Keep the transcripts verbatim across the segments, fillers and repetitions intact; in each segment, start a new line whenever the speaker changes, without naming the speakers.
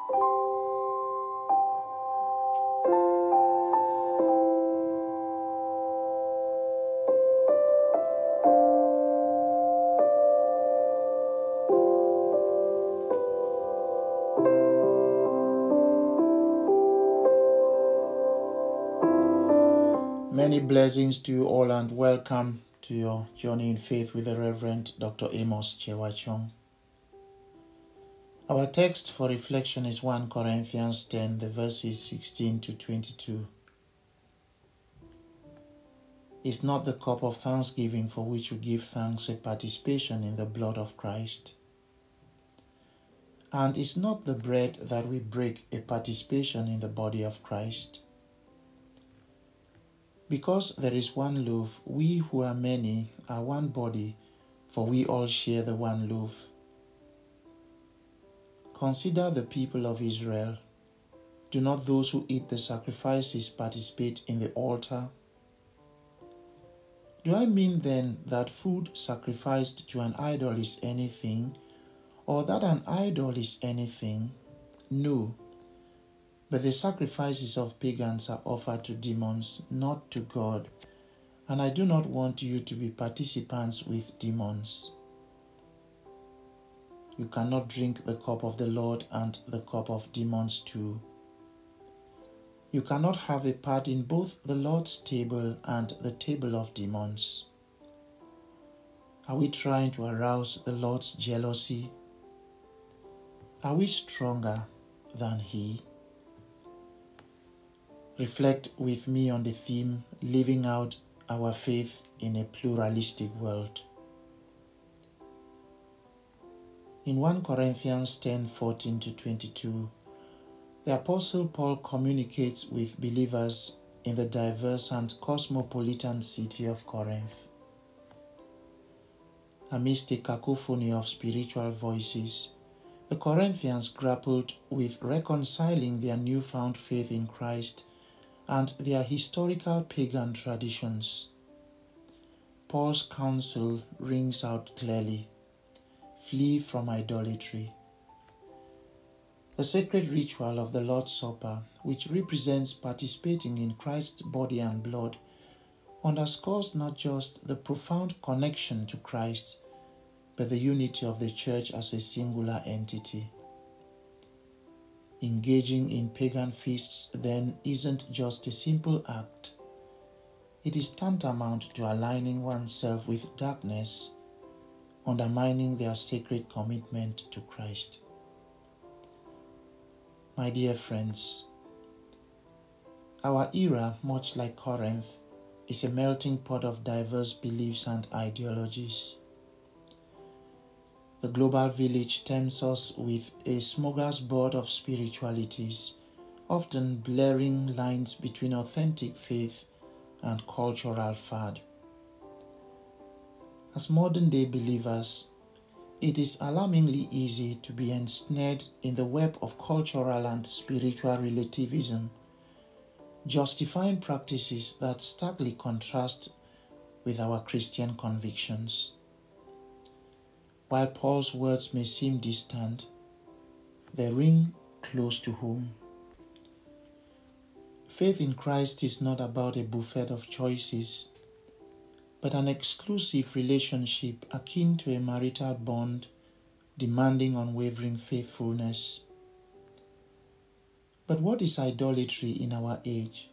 Many blessings to you all and welcome to your journey in faith with the Reverend Doctor Amos Chewachong. Our text for reflection is First Corinthians ten, the verses sixteen to twenty-two. Is not the cup of thanksgiving for which we give thanks a participation in the blood of Christ? And is not the bread that we break a participation in the body of Christ? Because there is one loaf, we who are many are one body, for we all share the one loaf. Consider the people of Israel. Do not those who eat the sacrifices participate in the altar? Do I mean then that food sacrificed to an idol is anything, or that an idol is anything? No. But the sacrifices of pagans are offered to demons, not to God, and I do not want you to be participants with demons. You cannot drink the cup of the Lord and the cup of demons too. You cannot have a part in both the Lord's table and the table of demons. Are we trying to arouse the Lord's jealousy? Are we stronger than He? Reflect with me on the theme, living out our faith in a pluralistic world. In First Corinthians ten, fourteen to twenty-two, the Apostle Paul communicates with believers in the diverse and cosmopolitan city of Corinth. Amidst a cacophony of spiritual voices, the Corinthians grappled with reconciling their newfound faith in Christ and their historical pagan traditions. Paul's counsel rings out clearly: flee from idolatry. The sacred ritual of the Lord's Supper, which represents participating in Christ's body and blood, underscores not just the profound connection to Christ, but the unity of the Church as a singular entity. Engaging in pagan feasts, then, isn't just a simple act. It is tantamount to aligning oneself with darkness, undermining their sacred commitment to Christ. My dear friends, our era, much like Corinth, is a melting pot of diverse beliefs and ideologies. The global village tempts us with a smorgasbord of spiritualities, often blurring lines between authentic faith and cultural fad. As modern-day believers, it is alarmingly easy to be ensnared in the web of cultural and spiritual relativism, justifying practices that starkly contrast with our Christian convictions. While Paul's words may seem distant, they ring close to home. Faith in Christ is not about a buffet of choices, but an exclusive relationship akin to a marital bond demanding unwavering faithfulness. But what is idolatry in our age?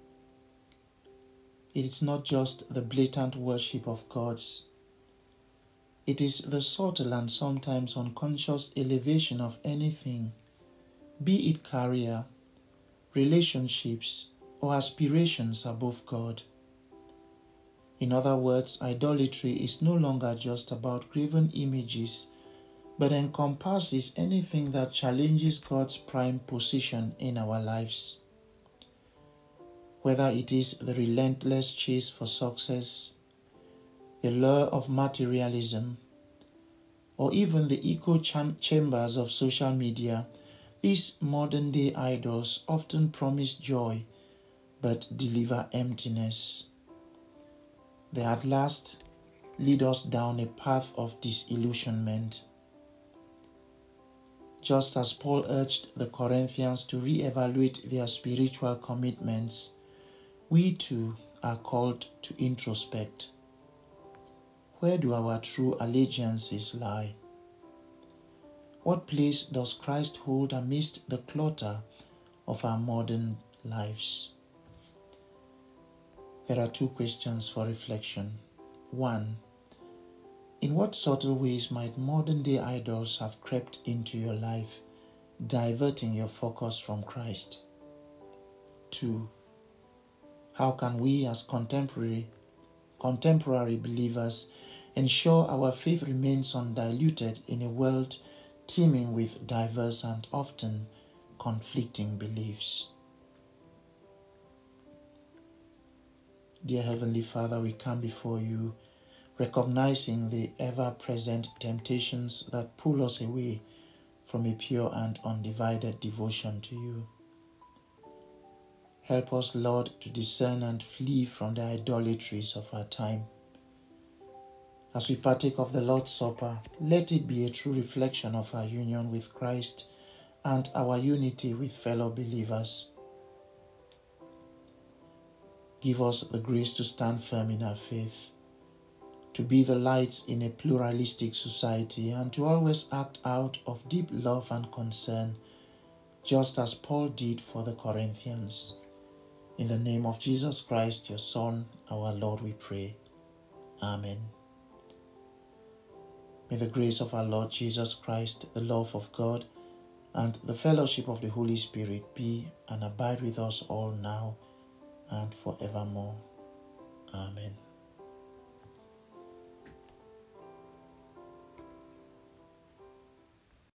It is not just the blatant worship of gods. It is the subtle and sometimes unconscious elevation of anything, be it career, relationships, or aspirations above God. In other words, idolatry is no longer just about graven images, but encompasses anything that challenges God's prime position in our lives. Whether it is the relentless chase for success, the lure of materialism, or even the echo cham- chambers of social media, these modern-day idols often promise joy but deliver emptiness. They at last lead us down a path of disillusionment. Just as Paul urged the Corinthians to re-evaluate their spiritual commitments, we too are called to introspect. Where do our true allegiances lie? What place does Christ hold amidst the clutter of our modern lives? There are two questions for reflection. One, in what subtle ways might modern-day idols have crept into your life, diverting your focus from Christ? Two, how can we as contemporary, contemporary believers ensure our faith remains undiluted in a world teeming with diverse and often conflicting beliefs? Dear Heavenly Father, we come before you recognizing the ever-present temptations that pull us away from a pure and undivided devotion to you. Help us, Lord, to discern and flee from the idolatries of our time. As we partake of the Lord's Supper, let it be a true reflection of our union with Christ and our unity with fellow believers. Give us the grace to stand firm in our faith, to be the lights in a pluralistic society, and to always act out of deep love and concern, just as Paul did for the Corinthians. In the name of Jesus Christ, your Son, our Lord, we pray. Amen. May the grace of our Lord Jesus Christ, the love of God, and the fellowship of the Holy Spirit be and abide with us all now and forevermore. Amen.